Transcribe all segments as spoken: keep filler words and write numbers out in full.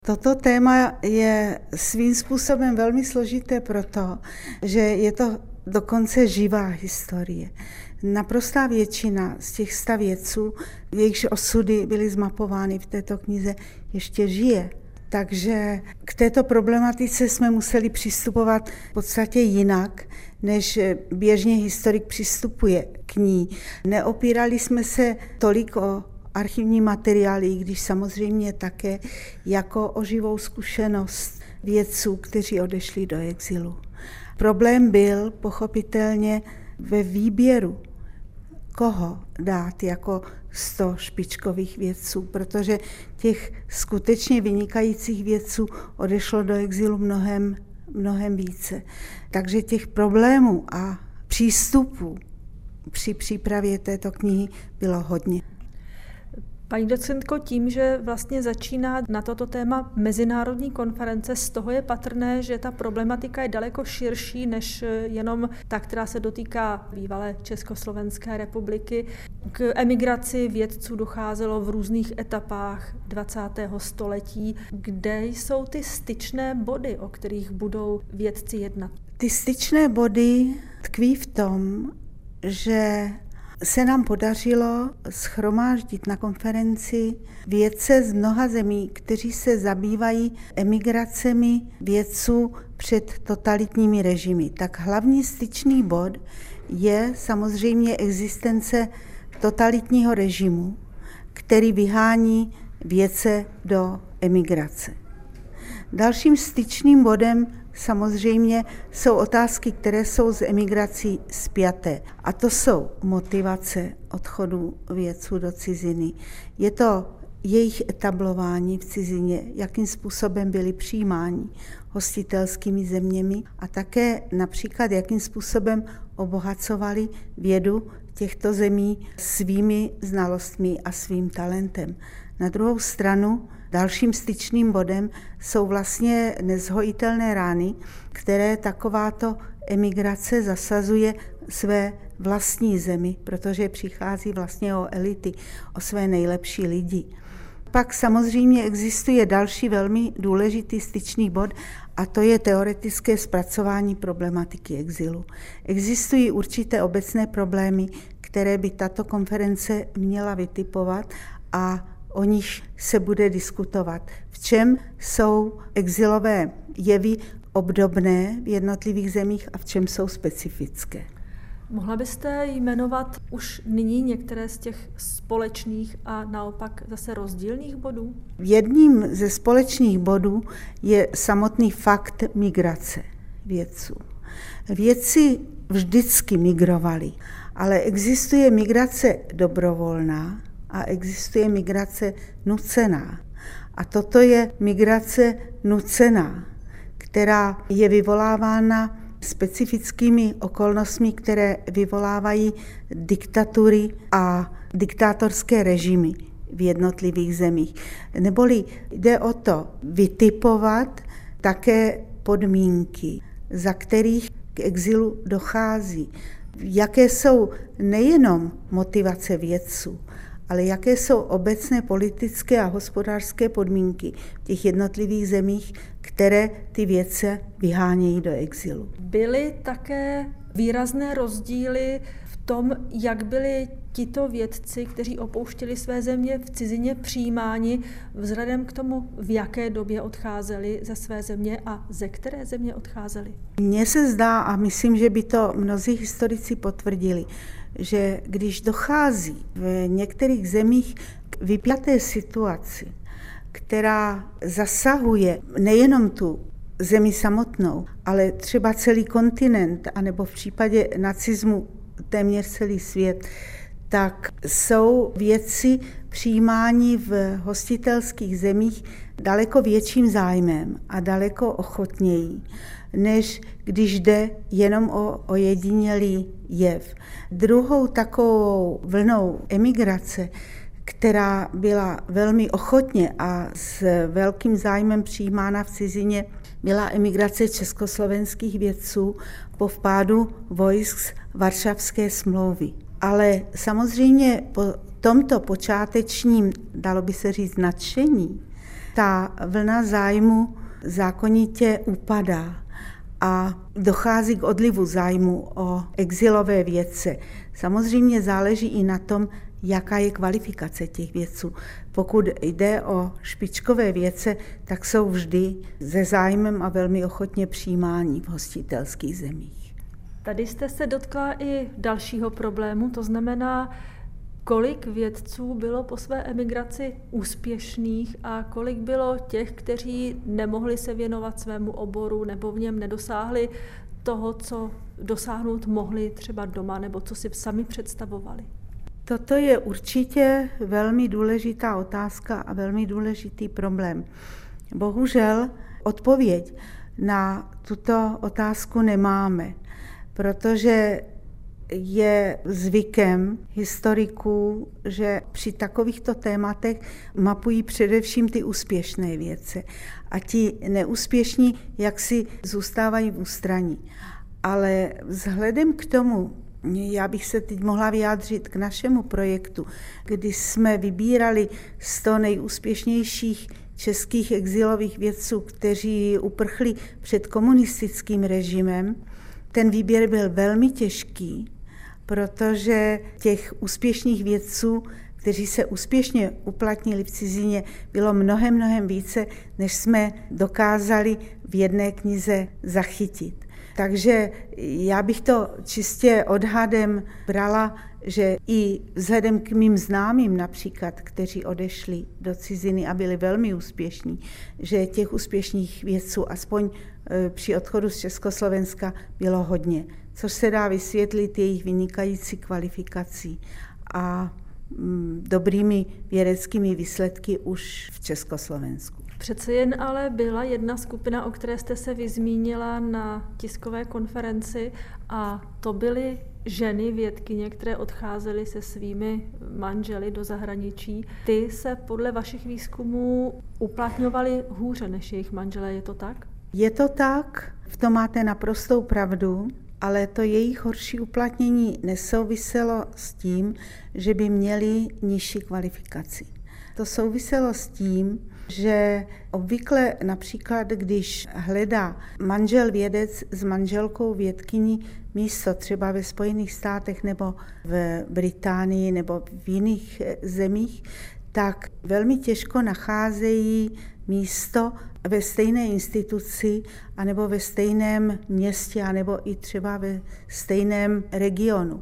Toto téma je svým způsobem velmi složité proto, že je to dokonce živá historie. Naprostá většina z těch sta vědců, jejichž osudy byly zmapovány v této knize, ještě žije. Takže k této problematice jsme museli přistupovat v podstatě jinak, než běžně historik přistupuje k ní. Neopírali jsme se tolik o archivní materiály, když samozřejmě také jako o živou zkušenost vědců, kteří odešli do exilu. Problém byl pochopitelně ve výběru, koho dát jako sto špičkových vědců, protože těch skutečně vynikajících vědců odešlo do exilu mnohem, mnohem více. Takže těch problémů a přístupů při přípravě této knihy bylo hodně. Paní docentko, tím, že vlastně začíná na toto téma mezinárodní konference, z toho je patrné, že ta problematika je daleko širší než jenom ta, která se dotýká bývalé Československé republiky. K emigraci vědců docházelo v různých etapách dvacátého století. Kde jsou ty styčné body, o kterých budou vědci jednat? Ty styčné body tkví v tom, že se nám podařilo shromáždit na konferenci vědce z mnoha zemí, kteří se zabývají emigracemi vědců před totalitními režimy. Tak hlavní styčný bod je samozřejmě existence totalitního režimu, který vyhání vědce do emigrace. Dalším styčným bodem samozřejmě jsou otázky, které jsou s emigrací spjaté. A to jsou motivace odchodu vědců do ciziny. Je to jejich etablování v cizině, jakým způsobem byli přijímáni hostitelskými zeměmi a také například jakým způsobem obohacovali vědu těchto zemí svými znalostmi a svým talentem. Na druhou stranu dalším styčným bodem jsou vlastně nezhojitelné rány, které takováto emigrace zasazuje své vlastní zemi, protože přichází vlastně o elity, o své nejlepší lidi. Pak samozřejmě existuje další velmi důležitý styčný bod a to je teoretické zpracování problematiky exilu. Existují určité obecné problémy, které by tato konference měla vytipovat a o nich se bude diskutovat. V čem jsou exilové jevy obdobné v jednotlivých zemích a v čem jsou specifické? Mohla byste jmenovat už nyní některé z těch společných a naopak zase rozdílných bodů? Jedním ze společných bodů je samotný fakt migrace vědců. Vědci vždycky migrovali, ale existuje migrace dobrovolná a existuje migrace nucená. A toto je migrace nucená, která je vyvolávána specifickými okolnostmi, které vyvolávají diktatury a diktátorské režimy v jednotlivých zemích. Neboli jde o to vytipovat také podmínky, za kterých k exilu dochází. Jaké jsou nejenom motivace vědců, ale jaké jsou obecné politické a hospodářské podmínky v těch jednotlivých zemích, které ty vědce vyhánějí do exilu. Byly také výrazné rozdíly v tom, jak byli tito vědci, kteří opouštěli své země v cizině, přijímáni vzhledem k tomu, v jaké době odcházeli ze své země a ze které země odcházeli? Mně se zdá, a myslím, že by to mnozí historici potvrdili, že když dochází v některých zemích k vypjaté situaci, která zasahuje nejenom tu zemi samotnou, ale třeba celý kontinent, anebo v případě nacismu téměř celý svět, tak jsou vědci přijímáni v hostitelských zemích daleko větším zájmem a daleko ochotněji, než když jde jenom o ojedinělý jev. Druhou takovou vlnou emigrace, která byla velmi ochotně a s velkým zájmem přijímána v cizině, byla emigrace československých vědců po vpádu vojsk z Varšavské smlouvy. Ale samozřejmě po tomto počátečním, dalo by se říct, nadšení, ta vlna zájmu zákonitě upadá a dochází k odlivu zájmu o exilové vědce. Samozřejmě záleží i na tom, jaká je kvalifikace těch vědců. Pokud jde o špičkové vědce, tak jsou vždy se zájmem a velmi ochotně přijímáni v hostitelských zemích. Tady jste se dotkla i dalšího problému, to znamená, kolik vědců bylo po své emigraci úspěšných a kolik bylo těch, kteří nemohli se věnovat svému oboru nebo v něm nedosáhli toho, co dosáhnout mohli třeba doma nebo co si sami představovali. Toto je určitě velmi důležitá otázka a velmi důležitý problém. Bohužel odpověď na tuto otázku nemáme, protože je zvykem historiků, že při takovýchto tématech mapují především ty úspěšné vědce a ti neúspěšní jaksi zůstávají v ústraní. Ale vzhledem k tomu, já bych se teď mohla vyjádřit k našemu projektu, kdy jsme vybírali sto nejúspěšnějších českých exilových vědců, kteří uprchli před komunistickým režimem. Ten výběr byl velmi těžký, protože těch úspěšných vědců, kteří se úspěšně uplatnili v cizině, bylo mnohem, mnohem více, než jsme dokázali v jedné knize zachytit. Takže já bych to čistě odhadem brala, že i vzhledem k mým známým například, kteří odešli do ciziny a byli velmi úspěšní, že těch úspěšných vědců aspoň při odchodu z Československa bylo hodně, což se dá vysvětlit jejich vynikající kvalifikací a dobrými vědeckými výsledky už v Československu. Přece jen ale byla jedna skupina, o které jste se vyzmínila na tiskové konferenci a to byly ženy vědkyně, které odcházely se svými manželi do zahraničí. Ty se podle vašich výzkumů uplatňovaly hůře než jejich manželé, je to tak? Je to tak, v tom máte naprostou pravdu, ale to jejich horší uplatnění nesouviselo s tím, že by měli nižší kvalifikaci. To souviselo s tím, že obvykle například, když hledá manžel vědec s manželkou vědkyní místo třeba ve Spojených státech nebo v Británii nebo v jiných zemích, tak velmi těžko nacházejí místo ve stejné instituci anebo ve stejném městě anebo i třeba ve stejném regionu.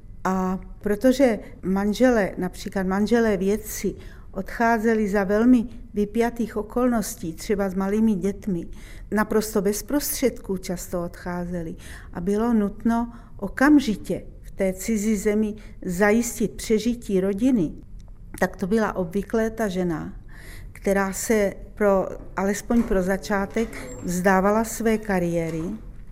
A protože manžele, například manželé vědci, odcházeli za velmi vypjatých okolností, třeba s malými dětmi, naprosto bez prostředků často odcházeli a bylo nutno okamžitě v té cizí zemi zajistit přežití rodiny, tak to byla obvykle ta žena, která se pro, alespoň pro začátek vzdávala své kariéry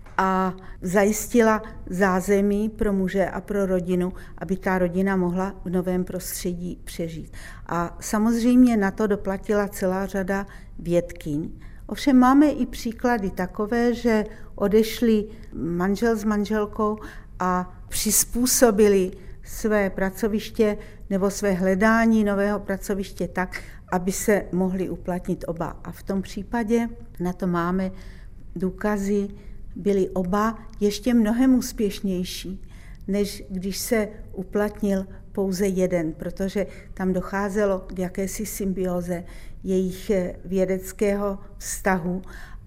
a zajistila zázemí pro muže a pro rodinu, aby ta rodina mohla v novém prostředí přežít. A samozřejmě na to doplatila celá řada vědkyň. Ovšem máme i příklady takové, že odešli manžel s manželkou a přizpůsobili své pracoviště nebo své hledání nového pracoviště tak, aby se mohli uplatnit oba. A v tom případě na to máme důkazy, byli oba ještě mnohem úspěšnější, než když se uplatnil pouze jeden, protože tam docházelo k jakési symbioze jejich vědeckého vztahu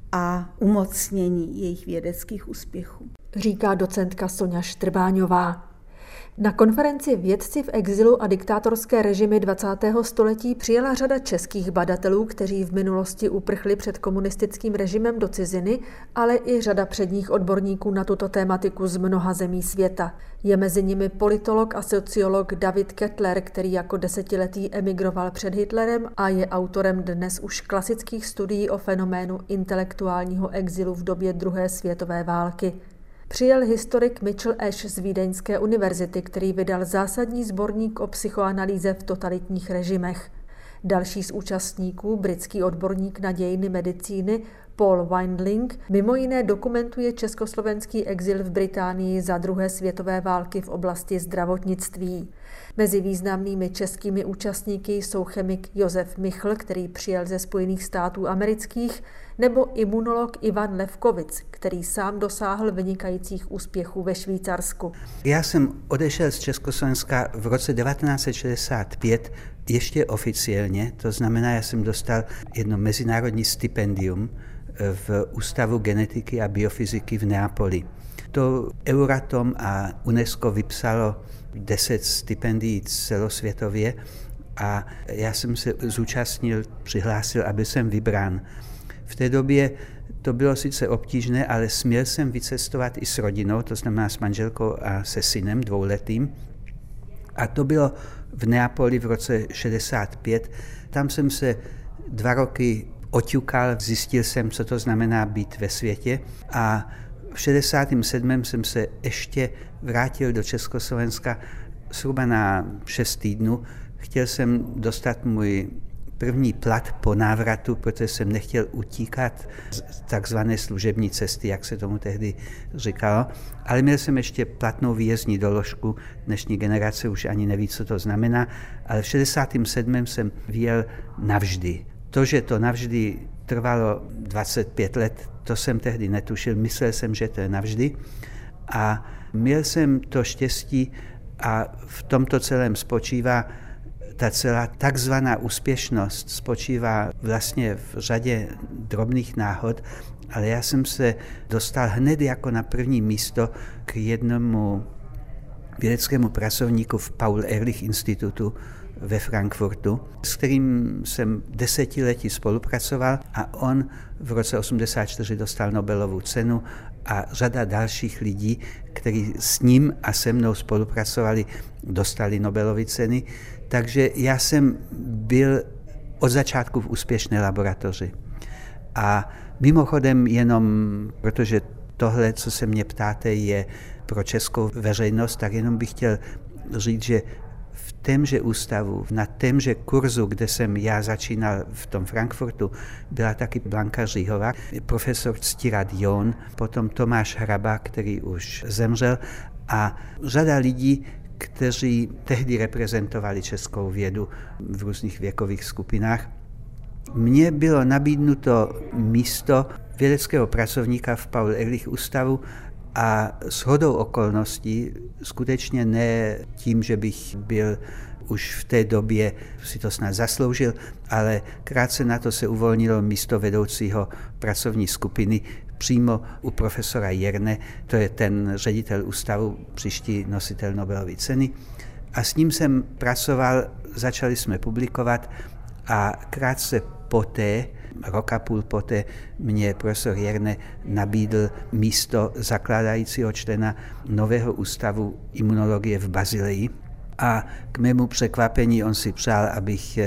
a umocnění jejich vědeckých úspěchů. Říká docentka Soňa Štrbáňová. Na konferenci Vědci v exilu a diktátorské režimy dvacátého století přijela řada českých badatelů, kteří v minulosti uprchli před komunistickým režimem do ciziny, ale i řada předních odborníků na tuto tématiku z mnoha zemí světa. Je mezi nimi politolog a sociolog David Kettler, který jako desetiletý emigroval před Hitlerem a je autorem dnes už klasických studií o fenoménu intelektuálního exilu v době druhé světové války. Přijel historik Mitchell Ash z Vídeňské univerzity, který vydal zásadní sborník o psychoanalýze v totalitních režimech. Další z účastníků, britský odborník na dějiny medicíny, Paul Weindling mimo jiné dokumentuje československý exil v Británii za druhé světové války v oblasti zdravotnictví. Mezi významnými českými účastníky jsou chemik Josef Michl, který přijel ze Spojených států amerických, nebo imunolog Ivan Levkovic, který sám dosáhl vynikajících úspěchů ve Švýcarsku. Já jsem odešel z Československa v roce devatenáct set šedesát pět ještě oficiálně, to znamená, já jsem dostal jedno mezinárodní stipendium v Ústavu genetiky a biofyziky v Neapoli. To Euratom a UNESCO vypsalo deset stipendií celosvětově a já jsem se zúčastnil, přihlásil, aby jsem vybrán. V té době to bylo sice obtížné, ale směl jsem vycestovat i s rodinou, to znamená s manželkou a se synem dvouletým. A to bylo v Neapoli v roce šedesát pět. Tam jsem se dva roky oťukal, zjistil jsem, co to znamená být ve světě a v šedesátém sedmém jsem se ještě vrátil do Československa zhruba na šest týdnů. Chtěl jsem dostat můj první plat po návratu, protože jsem nechtěl utíkat z takzvané služební cesty, jak se tomu tehdy říkalo, ale měl jsem ještě platnou výjezdní doložku, dnešní generace už ani neví, co to znamená, ale v šedesátém sedmém jsem vyjel navždy. To, že to navždy trvalo dvacet pět let, to jsem tehdy netušil, myslel jsem, že to je navždy a měl jsem to štěstí a v tomto celém spočívá ta celá takzvaná úspěšnost, spočívá vlastně v řadě drobných náhod, ale já jsem se dostal hned jako na první místo k jednomu vědeckému pracovníku v Paul-Ehrlich institutu ve Frankfurtu, s kterým jsem desetiletí spolupracoval a on v roce osmdesát čtyři dostal Nobelovu cenu a řada dalších lidí, kteří s ním a se mnou spolupracovali, dostali Nobelovy ceny. Takže já jsem byl od začátku v úspěšné laboratoři. A mimochodem jenom, protože tohle, co se mě ptáte, je pro českou veřejnost, tak jenom bych chtěl říct, že v témže ústavu, na témže kurzu, kde jsem já začínal v tom Frankfurtu, byla taky Blanka Říhová, profesor Ctirad John, potom Tomáš Hraba, který už zemřel a řada lidí, kteří tehdy reprezentovali českou vědu v různých věkových skupinách. Mně bylo nabídnuto místo vědeckého pracovníka v Paul-Ehrlich ústavu a shodou okolností, skutečně ne tím, že bych byl už v té době, si to snad zasloužil, ale krátce na to se uvolnilo místo vedoucího pracovní skupiny přímo u profesora Jerne, to je ten ředitel ústavu, příští nositel Nobelovy ceny. A s ním jsem pracoval, začali jsme publikovat a krátce poté, rok a půl poté, mě profesor Jerne nabídl místo zakládajícího člena nového ústavu imunologie v Basileji. A k mému překvapení on si přál, abych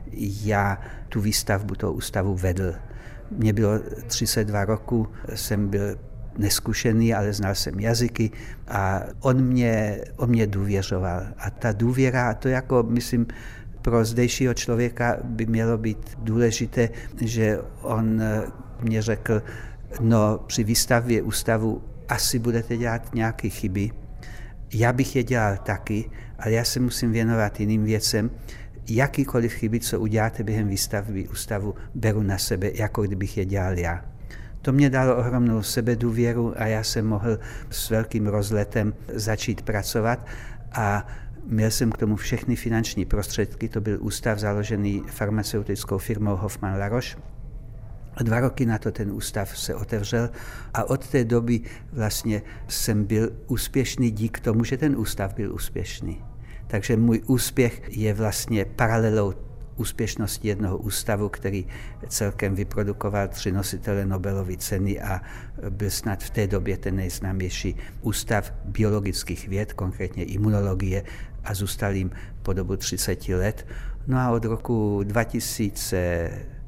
já tu výstavbu toho ústavu vedl. Mně bylo třicet dva roku, jsem byl neskušený, ale znal jsem jazyky a on mě, on mě důvěřoval. A ta důvěra, to jako, myslím, pro zdejšího člověka by mělo být důležité, že on mě řekl, no při výstavbě ústavu asi budete dělat nějaké chyby. Já bych je dělal taky, ale já se musím věnovat jiným věcem. Jakýkoliv chyby, co uděláte během výstavby ústavu, beru na sebe, jako kdybych je dělal já. To mě dalo ohromnou sebedůvěru a já jsem mohl s velkým rozletem začít pracovat a měl jsem k tomu všechny finanční prostředky. To byl ústav založený farmaceutickou firmou Hoffmann La Roche. Dva roky na to ten ústav se otevřel a od té doby vlastně jsem byl úspěšný díky tomu, že ten ústav byl úspěšný. Takže můj úspěch je vlastně paralelou úspěšnosti jednoho ústavu, který celkem vyprodukoval tři nositele Nobelovy ceny a byl snad v té době ten nejznámější ústav biologických věd, konkrétně imunologie, a zůstal jim po dobu třicet let. No a od roku dva tisíce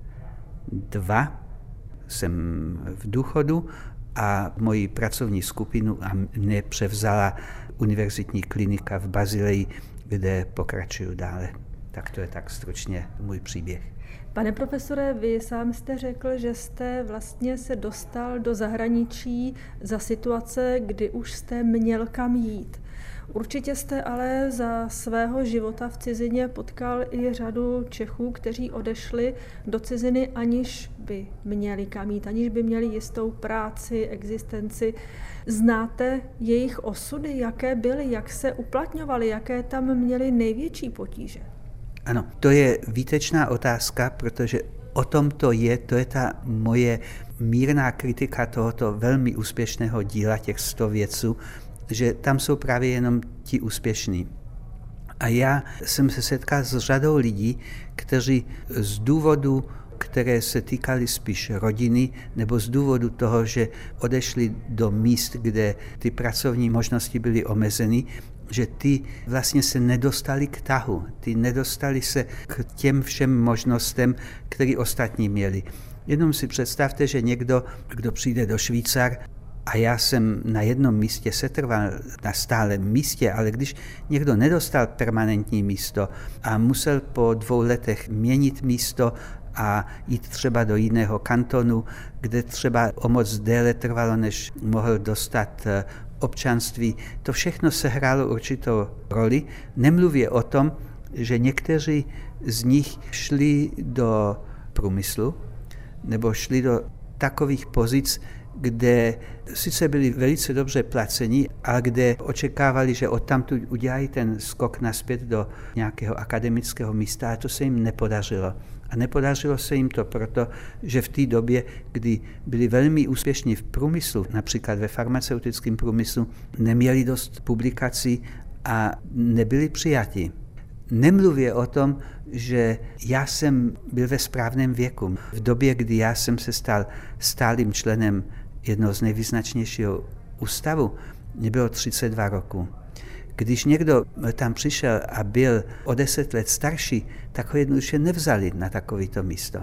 dva jsem v důchodu a moji pracovní skupinu a mě převzala univerzitní klinika v Basileji, kde pokračuju dále. Tak to je tak stručně můj příběh. Pane profesore, vy sám jste řekl, že jste vlastně se dostal do zahraničí za situace, kdy už jste měl kam jít. Určitě jste ale za svého života v cizině potkal i řadu Čechů, kteří odešli do ciziny, aniž by měli kam jít, aniž by měli jistou práci, existenci. Znáte jejich osudy, jaké byly, jak se uplatňovali, jaké tam měli největší potíže? Ano, to je výtečná otázka, protože o tom to je, to je ta moje mírná kritika tohoto velmi úspěšného díla těch sto vědců, že tam jsou právě jenom ti úspěšní. A já jsem se setkal s řadou lidí, kteří z důvodu, které se týkaly spíš rodiny, nebo z důvodu toho, že odešli do míst, kde ty pracovní možnosti byly omezeny, že ty vlastně se nedostali k tahu, ty nedostali se k těm všem možnostem, které ostatní měli. Jenom si představte, že někdo, kdo přijde do Švýcar, a já jsem na jednom místě setrval, na stálem místě, ale když někdo nedostal permanentní místo a musel po dvou letech měnit místo a jít třeba do jiného kantonu, kde třeba o moc déle trvalo, než mohl dostat občanství, to všechno sehrálo určitou roli. Nemluvě o tom, že někteří z nich šli do průmyslu nebo šli do takových pozic, kde sice byli velice dobře placeni, ale kde očekávali, že odtamtud udělají ten skok naspět do nějakého akademického místa, a to se jim nepodařilo. A nepodařilo se jim to proto, že v té době, kdy byli velmi úspěšní v průmyslu, například ve farmaceutickém průmyslu, neměli dost publikací a nebyli přijati. Nemluvě o tom, že já jsem byl ve správném věku. V době, kdy já jsem se stal stálým členem jednoho z nejvýznačnějšího ústavu, mě bylo třicet dva roku. Když někdo tam přišel a byl o deset let starší, tak ho jednoduše nevzali na takovéto místo.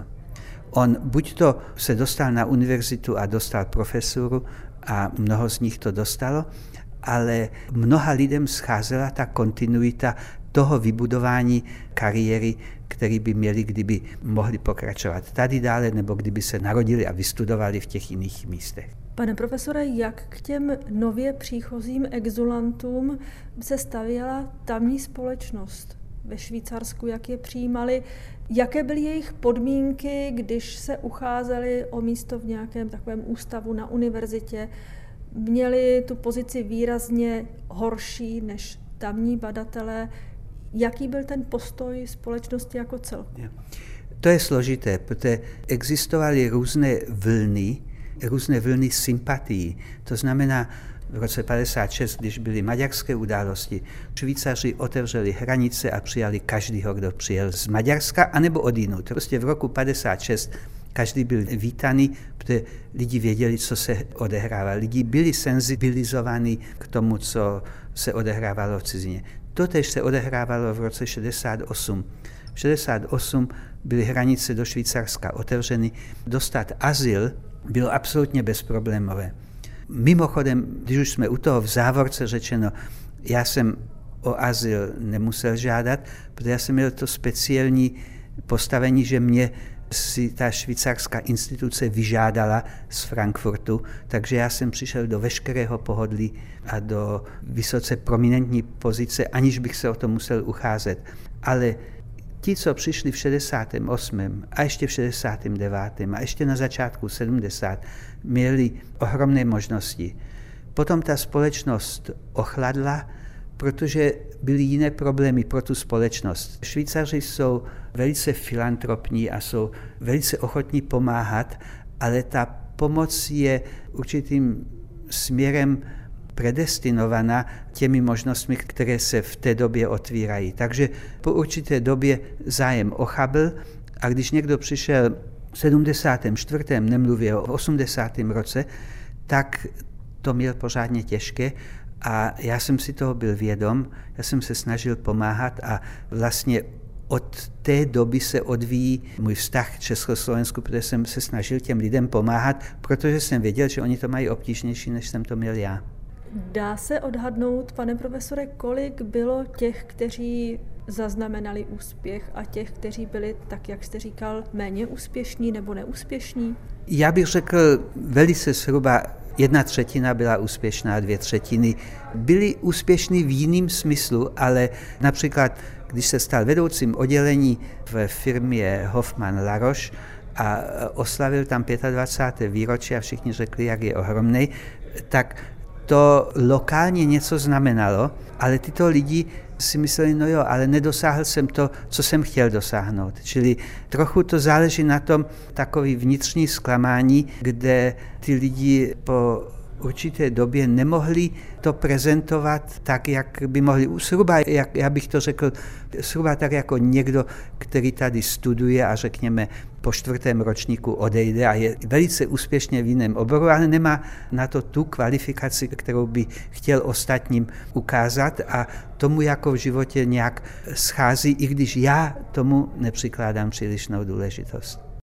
On buď to se dostal na univerzitu a dostal profesuru, a mnoho z nich to dostalo, ale mnoha lidem scházela ta kontinuita toho vybudování kariéry, který by měli, kdyby mohli pokračovat tady dále, nebo kdyby se narodili a vystudovali v těch jiných místech. Pane profesore, jak k těm nově příchozím exulantům se stavěla tamní společnost ve Švýcarsku, jak je přijímali, jaké byly jejich podmínky, když se ucházeli o místo v nějakém takovém ústavu na univerzitě, měli tu pozici výrazně horší než tamní badatelé. Jaký byl ten postoj společnosti jako celku? To je složité, protože existovaly různé vlny, různé vlny sympatií. To znamená, v roce padesát šest, když byly maďarské události, Švýcaři otevřeli hranice a přijali každýho, kdo přijel z Maďarska, anebo odjinud. Prostě v roku padesát šest každý byl vítaný, protože lidi věděli, co se odehrává. Lidi byli senzibilizovaní k tomu, co se odehrávalo v cizině. Totež se odehrávalo v roce šedesát osm. V šedesát osm byly hranice do Švýcarska otevřeny. Dostat azyl bylo absolutně bezproblémové. Mimochodem, když už jsme u toho v závorce řečeno, já jsem o azyl nemusel žádat, protože já jsem měl to speciální postavení, že mě si ta švýcarská instituce vyžádala z Frankfurtu, takže já jsem přišel do veškerého pohodlí a do vysoce prominentní pozice, aniž bych se o to musel ucházet. Ale ti, co přišli v šedesátém osmém a ještě v šedesátém devátém a ještě na začátku sedmdesát, měli ohromné možnosti. Potom ta společnost ochladla, protože byly jiné problémy pro tu společnost. Švýcaři jsou velice filantropní a jsou velice ochotní pomáhat, ale ta pomoc je určitým směrem predestinovaná těmi možnostmi, které se v té době otvírají. Takže po určité době zájem ochabl, a když někdo přišel v sedmdesátém čtvrtém nemluvě o osmdesátém roce, tak to měl pořádně těžké. A já jsem si toho byl vědom, já jsem se snažil pomáhat a vlastně od té doby se odvíjí můj vztah k Československu, protože jsem se snažil těm lidem pomáhat, protože jsem věděl, že oni to mají obtížnější, než jsem to měl já. Dá se odhadnout, pane profesore, kolik bylo těch, kteří zaznamenali úspěch a těch, kteří byli, tak jak jste říkal, méně úspěšní nebo neúspěšní? Já bych řekl velice zhruba jedna třetina byla úspěšná, dvě třetiny byly úspěšní v jiném smyslu, ale například, když se stal vedoucím oddělení v firmě Hoffmann La Roche a oslavil tam dvacáté páté výročí a všichni řekli, jak je ohromnej, tak to lokálně něco znamenalo, ale tyto lidi si mysleli, no jo, ale nedosáhl jsem to, co jsem chtěl dosáhnout. Čili trochu to záleží na tom takový vnitřní zklamání, kde ty lidi po určité době nemohli to prezentovat tak, jak by mohli. Zhruba, jak já bych to řekl, zhruba tak jako někdo, který tady studuje a řekněme po čtvrtém ročníku odejde a je velice úspěšně v jiném oboru, ale nemá na to tu kvalifikaci, kterou by chtěl ostatním ukázat a tomu jako v životě nějak schází, i když já tomu nepřikládám přílišnou důležitost.